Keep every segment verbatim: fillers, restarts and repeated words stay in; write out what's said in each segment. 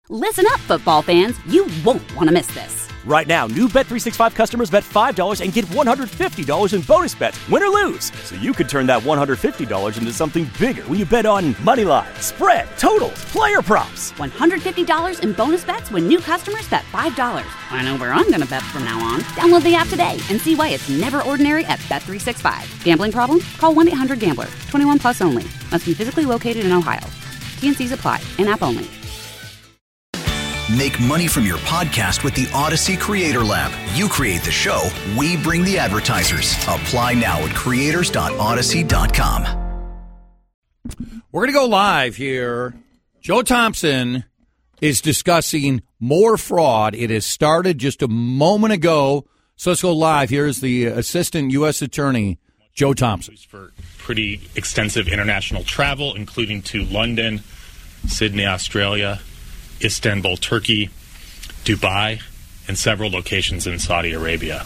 Listen up, football fans. You won't want to miss this. Right now, new Bet three sixty-five customers bet five dollars and get one hundred fifty dollars in bonus bets, win or lose. So you could turn that one hundred fifty dollars into something bigger when you bet on money line, spread, totals, player props. one hundred fifty dollars in bonus bets when new customers bet five dollars. I know where I'm going to bet from now on. Download the app today and see why it's never ordinary at Bet three sixty-five. Gambling problem? Call one eight hundred gambler. twenty-one plus only. Must be physically located in Ohio. T N Cs apply. In-app only. Make money from your podcast with the Odyssey Creator Lab. You create the show, we bring the advertisers. Apply now at creators dot odyssey dot com. We're going to go live here. Joe Thompson is discussing more fraud. It has started just a moment ago. So let's go live. Here's the Assistant U S Attorney, Joe Thompson. For pretty extensive international travel, including to London, Sydney, Australia, Istanbul, Turkey, Dubai, and several locations in Saudi Arabia.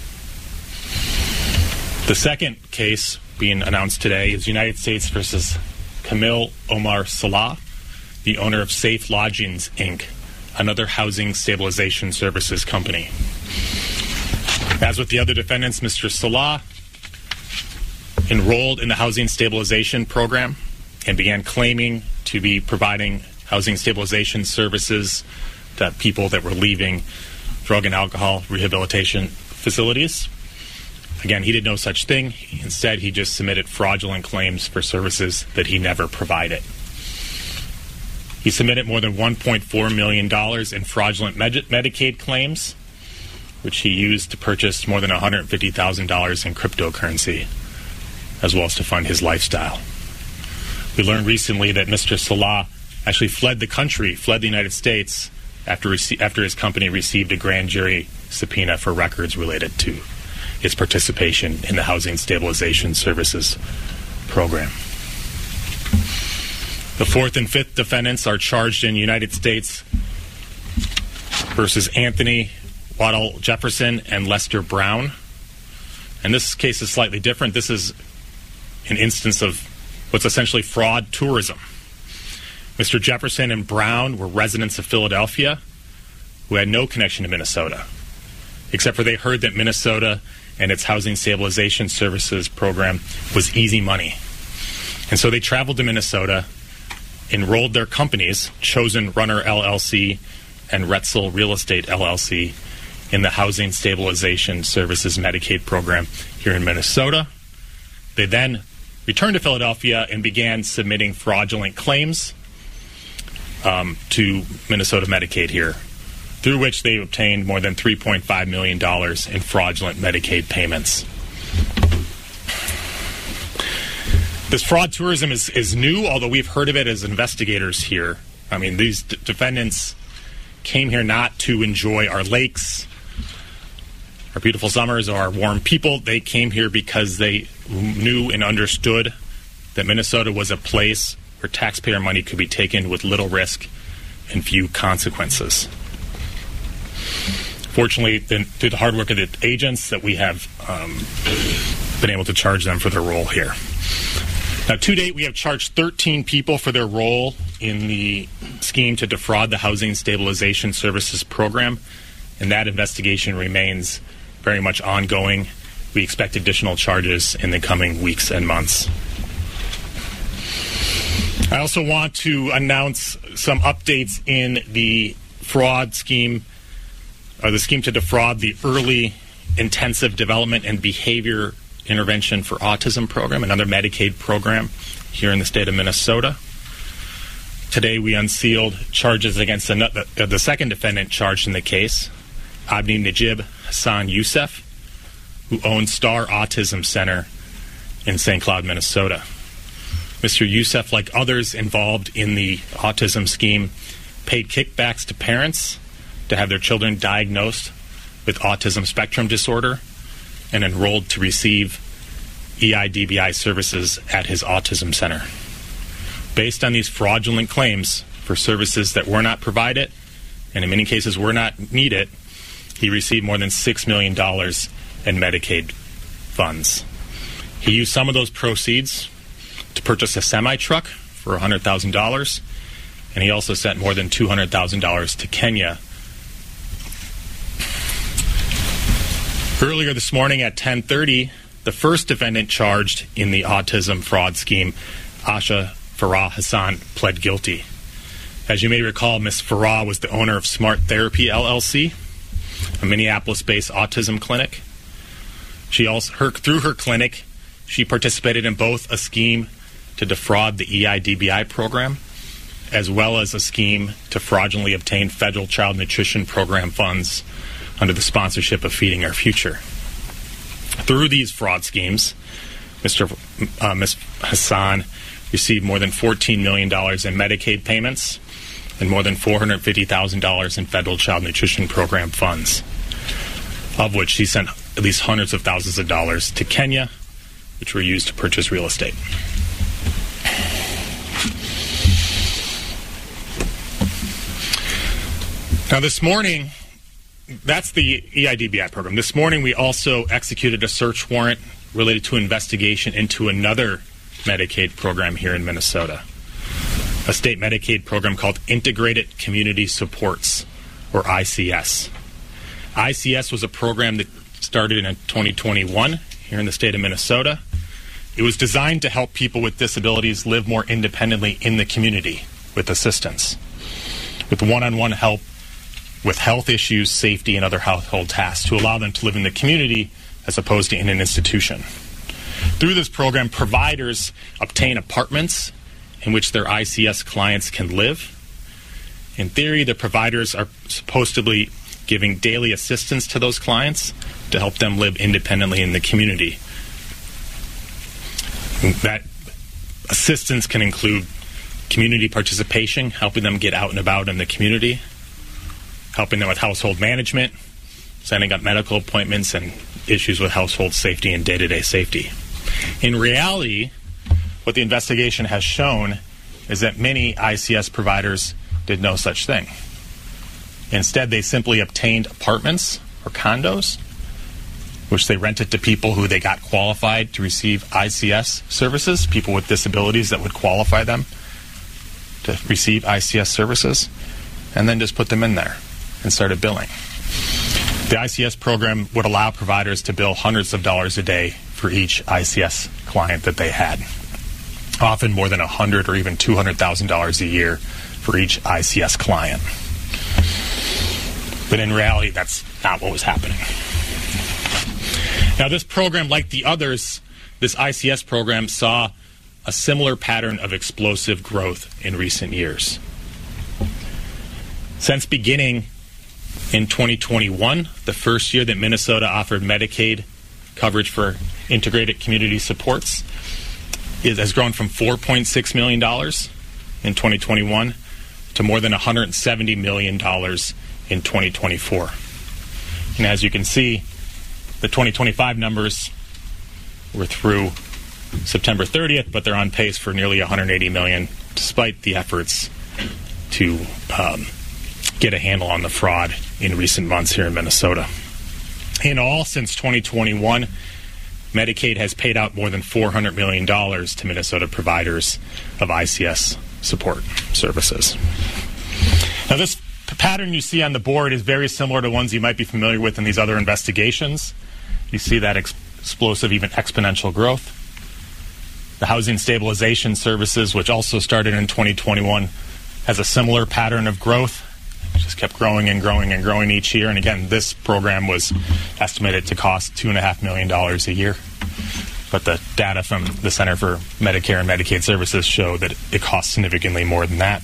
The second case being announced today is United States versus Kamil Omar Salah, the owner of Safe Lodgings, Incorporated, another housing stabilization services company. As with the other defendants, Mister Salah enrolled in the housing stabilization program and began claiming to be providing housing stabilization services to people that were leaving drug and alcohol rehabilitation facilities. Again, he did no such thing. Instead, he just submitted fraudulent claims for services that he never provided. He submitted more than one point four million dollars in fraudulent med- Medicaid claims, which he used to purchase more than one hundred fifty thousand dollars in cryptocurrency, as well as to fund his lifestyle. We learned recently that Mister Salah actually fled the country, fled the United States, after rece- after his company received a grand jury subpoena for records related to its participation in the Housing Stabilization Services program. The fourth and fifth defendants are charged in United States versus Anthony Waddell Jefferson and Lester Brown. And this case is slightly different. This is an instance of what's essentially fraud tourism. Mister Jefferson and Brown were residents of Philadelphia who had no connection to Minnesota, except for they heard that Minnesota and its Housing Stabilization Services program was easy money. And so they traveled to Minnesota, enrolled their companies, Chosen Runner L L C and Retzel Real Estate L L C, in the Housing Stabilization Services Medicaid program here in Minnesota. They then returned to Philadelphia and began submitting fraudulent claims Um, to Minnesota Medicaid here, through which they obtained more than three point five million dollars in fraudulent Medicaid payments. This fraud tourism is, is new, although we've heard of it as investigators here. I mean, these d- defendants came here not to enjoy our lakes, our beautiful summers, or our warm people. They came here because they knew and understood that Minnesota was a place where taxpayer money could be taken with little risk and few consequences. Fortunately, through the hard work of the agents, that we have um, been able to charge them for their role here. Now, to date, we have charged thirteen people for their role in the scheme to defraud the Housing Stabilization Services program, and that investigation remains very much ongoing. We expect additional charges in the coming weeks and months. I also want to announce some updates in the fraud scheme, or the scheme to defraud the Early Intensive Development and Behavior Intervention for Autism program, another Medicaid program here in the state of Minnesota. Today we unsealed charges against another, uh, the second defendant charged in the case, Abdi Najib Hassan Youssef, who owns Star Autism Center in Saint Cloud, Minnesota. Mister Youssef, like others involved in the autism scheme, paid kickbacks to parents to have their children diagnosed with autism spectrum disorder and enrolled to receive E I D B I services at his autism center. Based on these fraudulent claims for services that were not provided, and in many cases were not needed, he received more than six million dollars in Medicaid funds. He used some of those proceeds to purchase a semi-truck for one hundred thousand dollars and he also sent more than two hundred thousand dollars to Kenya. Earlier this morning at ten thirty, the first defendant charged in the autism fraud scheme, Asha Farah Hassan, pled guilty. As you may recall, Miz Farah was the owner of Smart Therapy, L L C, a Minneapolis-based autism clinic. She also, her, through her clinic, she participated in both a scheme to defraud the E I D B I program, as well as a scheme to fraudulently obtain federal child nutrition program funds under the sponsorship of Feeding Our Future. Through these fraud schemes, Mister Uh, Miz Hassan received more than fourteen million dollars in Medicaid payments and more than four hundred fifty thousand dollars in federal child nutrition program funds, of which she sent at least hundreds of thousands of dollars to Kenya, which were used to purchase real estate. Now this morning, that's the E I D B I program. This morning we also executed a search warrant related to investigation into another Medicaid program here in Minnesota, a state Medicaid program called Integrated Community Supports, or I C S. I C S was a program that started in twenty twenty-one here in the state of Minnesota. It was designed to help people with disabilities live more independently in the community with assistance, with one-on-one help with health issues, safety, and other household tasks to allow them to live in the community as opposed to in an institution. Through this program, providers obtain apartments in which their I C S clients can live. In theory, the providers are supposedly giving daily assistance to those clients to help them live independently in the community. That assistance can include community participation, helping them get out and about in the community, helping them with household management, setting up medical appointments, and issues with household safety and day-to-day safety. In reality, what the investigation has shown is that many I C S providers did no such thing. Instead, they simply obtained apartments or condos, which they rented to people who they got qualified to receive I C S services, people with disabilities that would qualify them to receive I C S services, and then just put them in there and started billing. The I C S program would allow providers to bill hundreds of dollars a day for each I C S client that they had, often more than one hundred thousand dollars or even two hundred thousand dollars a year for each I C S client. But in reality, that's not what was happening. Now, this program, like the others, this I C S program saw a similar pattern of explosive growth in recent years. Since beginning in twenty twenty-one, the first year that Minnesota offered Medicaid coverage for integrated community supports, it has grown from four point six million dollars in twenty twenty-one to more than one hundred seventy million dollars in twenty twenty-four. And as you can see, the twenty twenty-five numbers were through September thirtieth, but they're on pace for nearly one hundred eighty million dollars, despite the efforts to um, get a handle on the fraud in recent months here in Minnesota. In all, since twenty twenty-one, Medicaid has paid out more than four hundred million dollars to Minnesota providers of I C S support services. Now, this p- pattern you see on the board is very similar to ones you might be familiar with in these other investigations. You see that ex- explosive, even exponential growth. The Housing Stabilization Services, which also started in twenty twenty-one, has a similar pattern of growth. It just kept growing and growing and growing each year. And again, this program was estimated to cost two point five million dollars a year. But the data from the Center for Medicare and Medicaid Services show that it costs significantly more than that.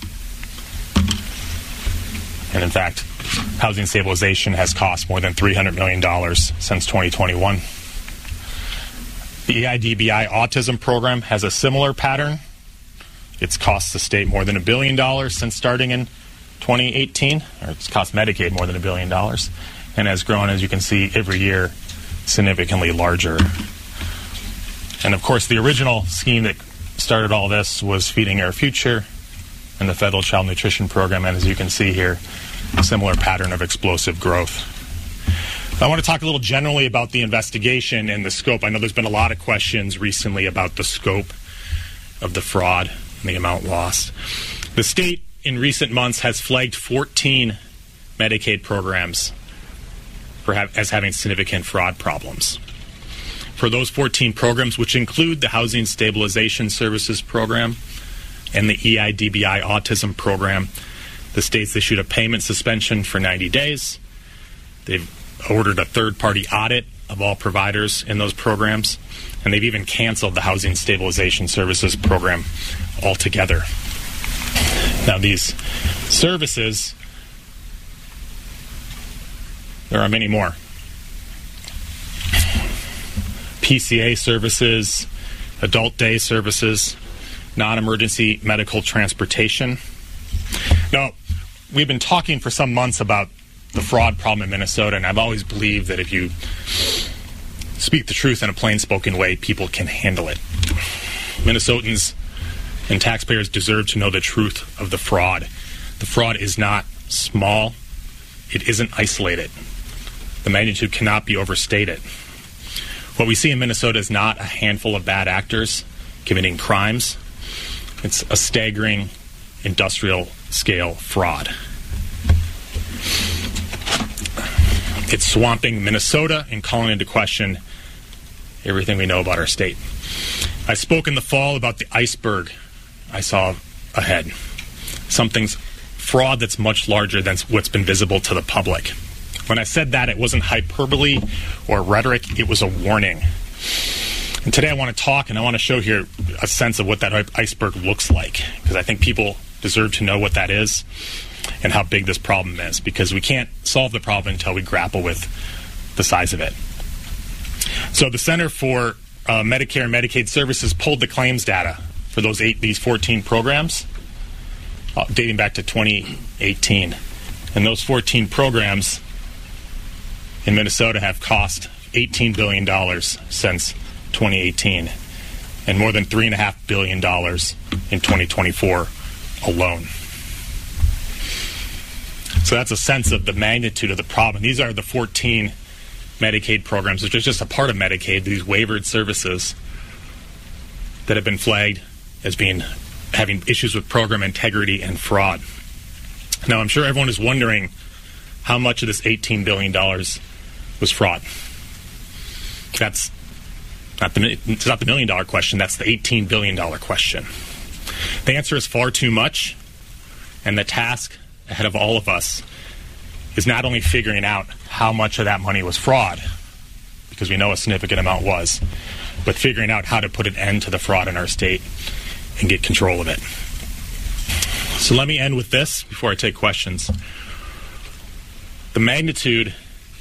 And in fact, housing stabilization has cost more than three hundred million dollars since twenty twenty-one. The E I D B I autism program has a similar pattern. It's cost the state more than a billion dollars since starting in twenty eighteen, or it's cost Medicaid more than a billion dollars, and has grown, as you can see, every year significantly larger. And of course, the original scheme that started all this was Feeding Our Future and the Federal Child Nutrition Program, and as you can see here, a similar pattern of explosive growth. I want to talk a little generally about the investigation and the scope. I know there's been a lot of questions recently about the scope of the fraud and the amount lost. The state in recent months has flagged fourteen Medicaid programs for ha- as having significant fraud problems. For those fourteen programs, which include the Housing Stabilization Services Program and the E I D B I Autism Program, the state's issued a payment suspension for ninety days. They've ordered a third-party audit of all providers in those programs, and they've even canceled the Housing Stabilization Services Program altogether. Now, these services, there are many more. P C A services, adult day services, non-emergency medical transportation. Now, we've been talking for some months about the fraud problem in Minnesota, and I've always believed that if you speak the truth in a plain-spoken way, people can handle it. Minnesotans and taxpayers deserve to know the truth of the fraud. The fraud is not small. It isn't isolated. The magnitude cannot be overstated. What we see in Minnesota is not a handful of bad actors committing crimes. It's a staggering industrial-scale fraud. It's swamping Minnesota and calling into question everything we know about our state. I spoke in the fall about the iceberg I saw ahead. Something's fraud that's much larger than what's been visible to the public. When I said that, it wasn't hyperbole or rhetoric. It was a warning. And today I want to talk and I want to show here a sense of what that iceberg looks like, because I think people deserve to know what that is and how big this problem is, because we can't solve the problem until we grapple with the size of it. So the Center for uh, Medicare and Medicaid Services pulled the claims data for those eight, these fourteen programs uh, dating back to twenty eighteen. And those fourteen programs in Minnesota have cost eighteen billion dollars since twenty eighteen, and more than three point five billion dollars in twenty twenty-four alone. So that's a sense of the magnitude of the problem. These are the fourteen Medicaid programs, which is just a part of Medicaid, these waivered services that have been flagged as being having issues with program integrity and fraud. Now, I'm sure everyone is wondering how much of this eighteen billion dollars was fraud. That's not the, it's not the million dollar question, that's the eighteen billion dollars question. The answer is far too much, and the task ahead of all of us is not only figuring out how much of that money was fraud, because we know a significant amount was, but figuring out how to put an end to the fraud in our state and get control of it. So let me end with this before I take questions. The magnitude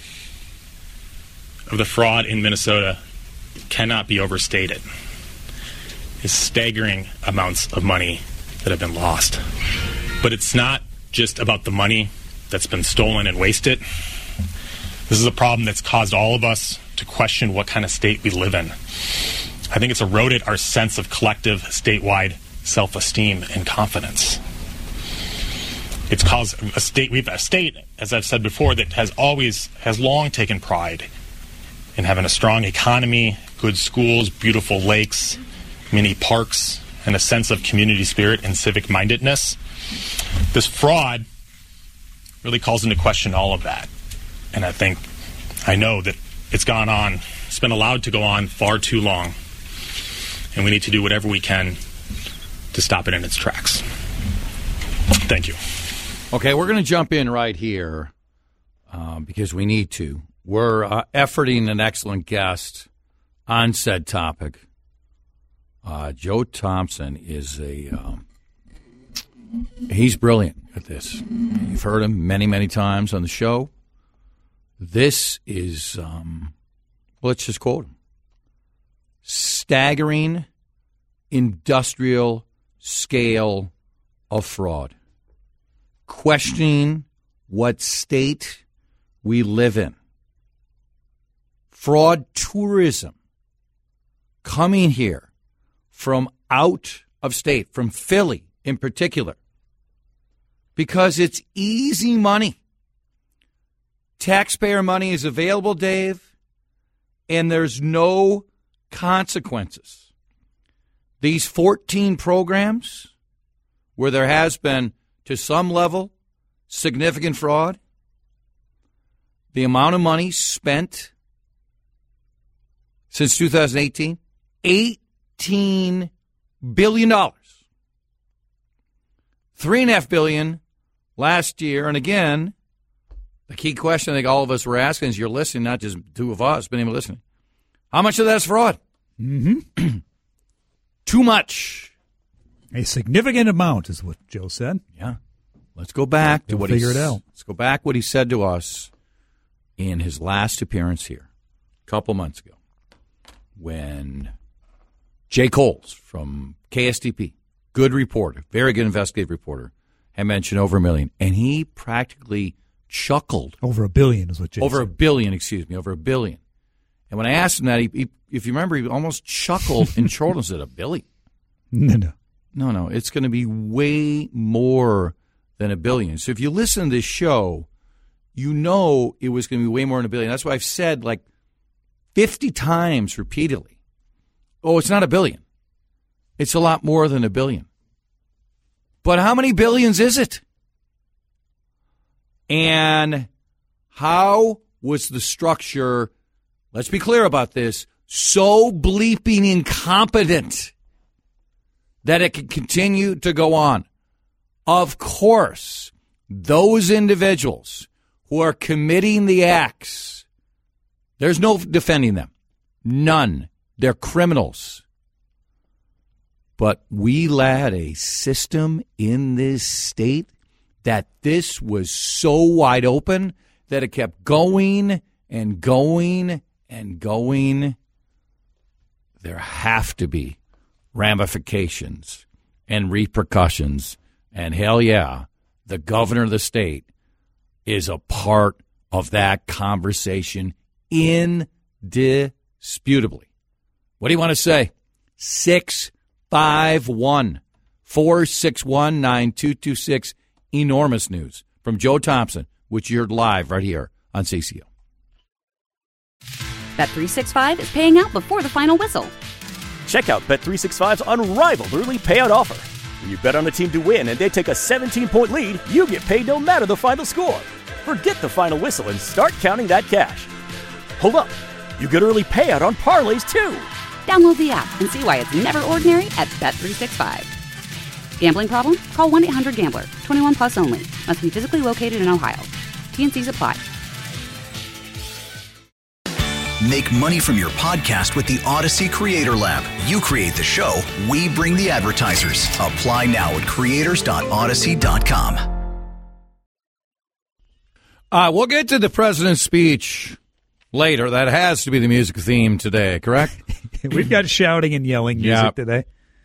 of the fraud in Minnesota cannot be overstated. It's staggering amounts of money that have been lost. But it's not just about the money that's been stolen and wasted. This is a problem that's caused all of us to question what kind of state we live in. I think it's eroded our sense of collective statewide self-esteem and confidence. It's caused a state, we've a state, as I've said before, that has always, has long taken pride in having a strong economy, good schools, beautiful lakes, many parks, and a sense of community spirit and civic mindedness. This fraud really calls into question all of that. And I think, I know that it's gone on, it's been allowed to go on far too long. And we need to do whatever we can to stop it in its tracks. Thank you. Okay, we're going to jump in right here uh, because we need to. We're uh, efforting an excellent guest on said topic. Uh, Joe Thompson is a, um, he's brilliant at this. You've heard him many, many times on the show. This is, um, let's just quote him, staggering industrial scale of fraud. Questioning what state we live in. Fraud tourism coming here from out of state, from Philly in particular, because it's easy money. Taxpayer money is available, Dave, and there's no consequences. These fourteen programs where there has been, to some level, significant fraud? The amount of money spent since two thousand eighteen, eighteen billion dollars. Three and a half billion last year. And again, the key question I think all of us were asking is you're listening, not just two of us, but even listening. How much of that is fraud? Mm-hmm. Too much. A significant amount is what Joe said. Yeah. Let's go back to We'll what figure he it out. Let's go back what he said to us in his last appearance here a couple months ago when Jay Coles from K S T P, good reporter, very good investigative reporter, had mentioned over a million. And he practically chuckled. Over a billion is what Jay Over said. a billion, excuse me, over a billion. And when I asked him that, he, he, if you remember, he almost chuckled and chortled and said, a billion? No, no. No, no, it's going to be way more than a billion. So if you listen to this show, you know it was going to be way more than a billion. That's why I've said like fifty times repeatedly, oh, it's not a billion. It's a lot more than a billion. But how many billions is it? And how was the structure, let's be clear about this, so bleeping incompetent that it can continue to go on? Of course, those individuals who are committing the acts, there's no defending them. None. They're criminals. But we had a system in this state that this was so wide open that it kept going and going and going. There have to be ramifications and repercussions. And hell yeah, the governor of the state is a part of that conversation indisputably. What do you want to say? six five one, four six one, nine two two six. Enormous news from Joe Thompson, which you're live right here on C C O. Bet three sixty-five is paying out before the final whistle. Check out Bet three sixty-five's unrivaled early payout offer. When you bet on a team to win and they take a seventeen-point lead, you get paid no matter the final score. Forget the final whistle and start counting that cash. Hold up. You get early payout on parlays, too. Download the app and see why it's never ordinary at Bet three sixty-five. Gambling problem? Call one eight hundred gambler. twenty-one plus only. Must be physically located in Ohio. T N Cs apply. Make money from your podcast with the Odyssey Creator Lab. You create the show, we bring the advertisers. Apply now at creators dot odyssey dot com. Uh, we'll get to the president's speech later. That has to be the music theme today, correct? We've got shouting and yelling music Yeah. today.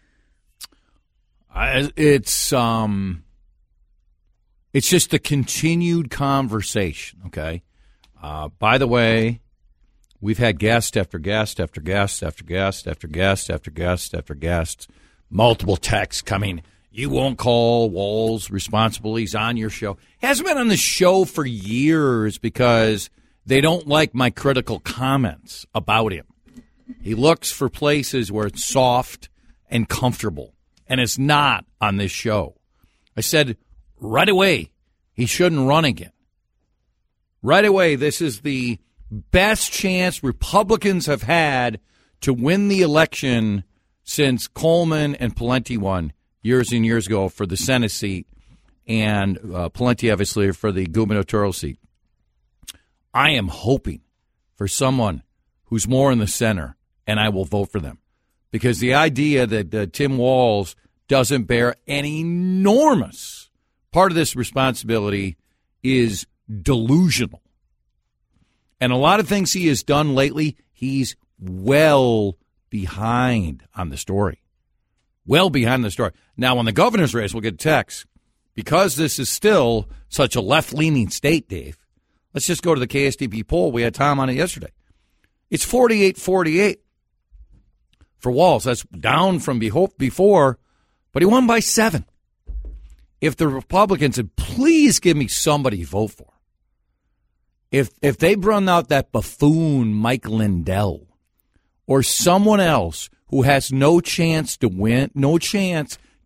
Uh, it's um, it's just the continued conversation. Okay. Uh, by the way, we've had guest after guest after guest after guest after guest after guest after guest. Multiple texts coming. You won't call Walls responsible. He's on your show. He hasn't been on the show for years because they don't like my critical comments about him. He looks for places where it's soft and comfortable, and it's not on this show. I said right away he shouldn't run again. Right away, this is the best chance Republicans have had to win the election since Coleman and Pawlenty won years and years ago for the Senate seat, and uh, Pawlenty, obviously, for the gubernatorial seat. I am hoping for someone who's more in the center, and I will vote for them. Because the idea that uh, Tim Walz doesn't bear an enormous part of this responsibility is delusional. And a lot of things he has done lately, he's well behind on the story. Well behind the story. Now, on the governor's race, we'll get text. Because this is still such a left-leaning state, Dave, let's just go to the K S T P poll. We had Tom on it yesterday. It's forty-eight forty-eight for Walz. That's down from before, but he won by seven. If the Republicans said, please give me somebody to vote for. If if they run out that buffoon Mike Lindell or someone else who has no chance to win, no chance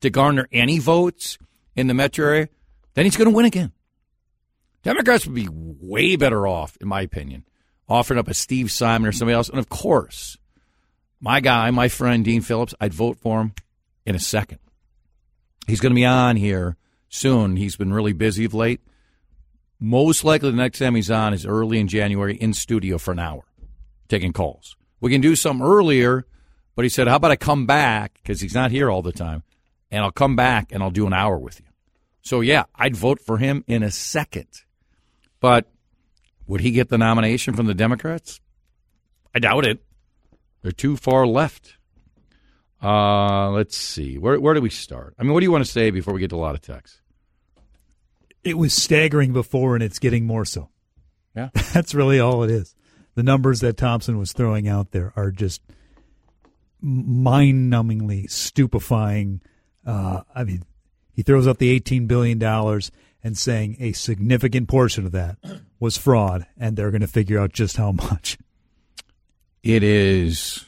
to garner any votes in the metro area, then he's going to win again. Democrats would be way better off, in my opinion, offering up a Steve Simon or somebody else. And, of course, my guy, my friend, Dean Phillips, I'd vote for him in a second. He's going to be on here soon. He's been really busy of late. Most likely the next time he's on is early in January in studio for an hour, taking calls. We can do something earlier, but he said, how about I come back, because he's not here all the time, and I'll come back and I'll do an hour with you. So, yeah, I'd vote for him in a second. But would he get the nomination from the Democrats? I doubt it. They're too far left. Uh, let's see. Where where do we start? I mean, what do you want to say before we get to a lot of texts? It was staggering before, and it's getting more so. Yeah. That's really all it is. The numbers that Thompson was throwing out there are just mind-numbingly stupefying. Uh, I mean, he throws out the eighteen billion dollars and saying a significant portion of that was fraud, and they're going to figure out just how much. It is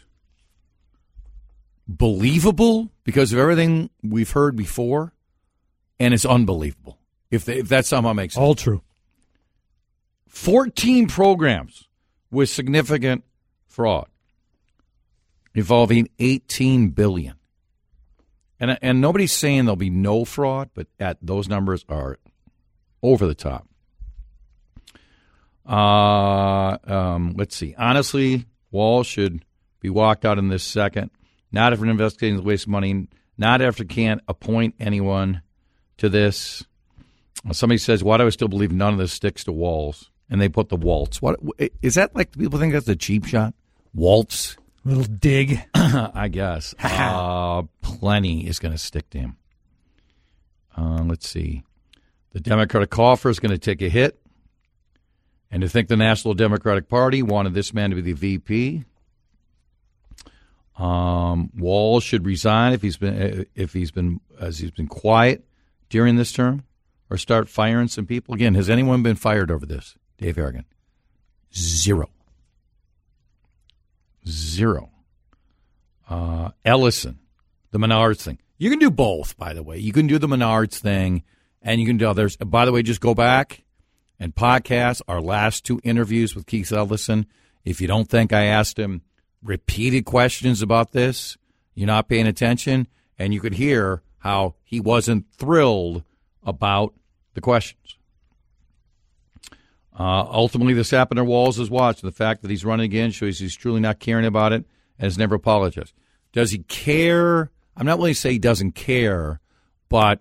believable because of everything we've heard before, and it's unbelievable, if, they, if that somehow makes sense. All true. fourteen programs with significant fraud involving eighteen billion dollars. And, and nobody's saying there'll be no fraud, but at those numbers are over the top. Uh, um, let's see. Honestly, Wall should be walked out in this second. Not after investigating the waste of money. Not after can't appoint anyone to this. Somebody says, why do I still believe none of this sticks to Walz? And they put the Waltz. What is that like? People think that's a cheap shot? Waltz? Little dig. I guess. uh, plenty is going to stick to him. Uh, let's see. The Democratic coffer is going to take a hit. And to think the National Democratic Party wanted this man to be the V P. Um, Walz should resign if he's been if he's been as he's been quiet during this term, or start firing some people. Again, has anyone been fired over this, Dave Harrigan? Zero. Zero. Uh, Ellison, the Menards thing. You can do both, by the way. You can do the Menards thing, and you can do others. By the way, just go back and podcast our last two interviews with Keith Ellison. If you don't think I asked him repeated questions about this, you're not paying attention, and you could hear how he wasn't thrilled about the questions. Uh, ultimately, this happened to Walz's watch. The fact that he's running again shows he's truly not caring about it and has never apologized. Does he care? I'm not willing to say he doesn't care, but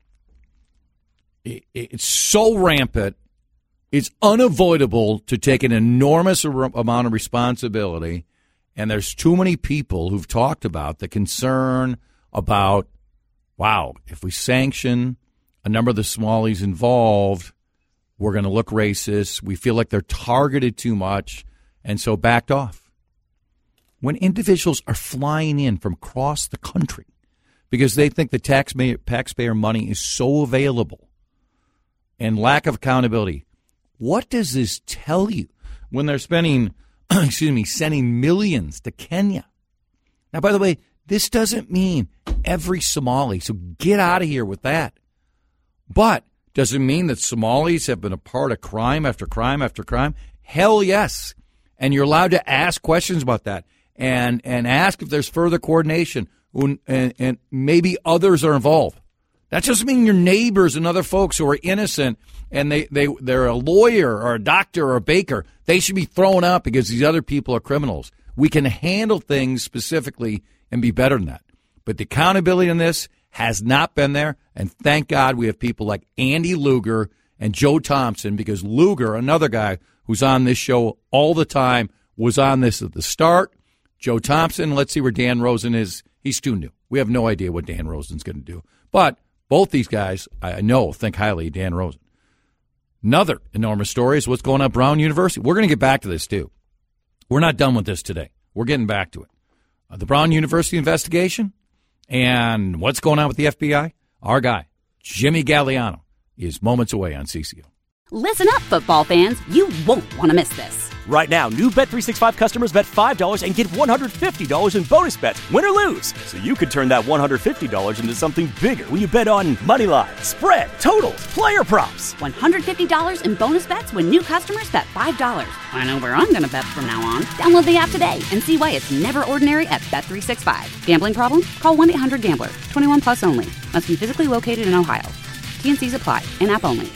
it, it's so rampant, it's unavoidable to take an enormous amount of responsibility, and there's too many people who've talked about the concern about, wow, if we sanction a number of the Somalis involved, we're going to look racist. We feel like they're targeted too much, and so backed off. When individuals are flying in from across the country because they think the taxpayer, taxpayer money is so available and lack of accountability, what does this tell you when they're spending, excuse me, sending millions to Kenya? Now, by the way, this doesn't mean every Somali, so get out of here with that. But does it mean that Somalis have been a part of crime after crime after crime? Hell yes. And you're allowed to ask questions about that and, and ask if there's further coordination and, and maybe others are involved. That doesn't mean your neighbors and other folks who are innocent and they, they, they're a lawyer or a doctor or a baker. They should be thrown out because these other people are criminals. We can handle things specifically and be better than that. But the accountability in this has not been there, and thank God we have people like Andy Luger and Joe Thompson, because Luger, another guy who's on this show all the time, was on this at the start. Joe Thompson, let's see where Dan Rosen is. He's too new. We have no idea what Dan Rosen's going to do. But both these guys, I know, think highly of Dan Rosen. Another enormous story is what's going on at Brown University. We're going to get back to this, too. We're not done with this today. We're getting back to it. Uh, the Brown University investigation and what's going on with the F B I. Our guy, Jimmy Galliano, is moments away on C C O. Listen up, football fans. You won't want to miss this. Right now, new Bet three sixty-five customers bet five dollars and get one hundred fifty dollars in bonus bets, win or lose. So you could turn that one hundred fifty dollars into something bigger when you bet on money line, spread, totals, player props. one hundred fifty dollars in bonus bets when new customers bet five dollars. I know where I'm going to bet from now on. Download the app today and see why it's never ordinary at Bet three sixty-five. Gambling problem? Call one eight hundred gambler. twenty-one plus only. Must be physically located in Ohio. T N Cs apply. In-app only.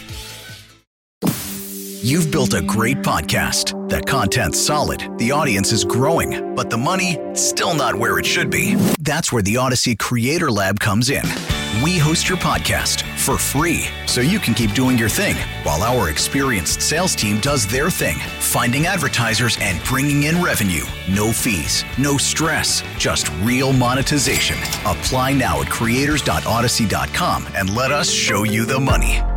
You've built a great podcast. The content's solid, the audience is growing, but the money, still not where it should be. That's where the Odyssey Creator Lab comes in. We host your podcast for free, so you can keep doing your thing, while our experienced sales team does their thing, finding advertisers and bringing in revenue. No fees, no stress, just real monetization. Apply now at creators dot odyssey dot com and let us show you the money.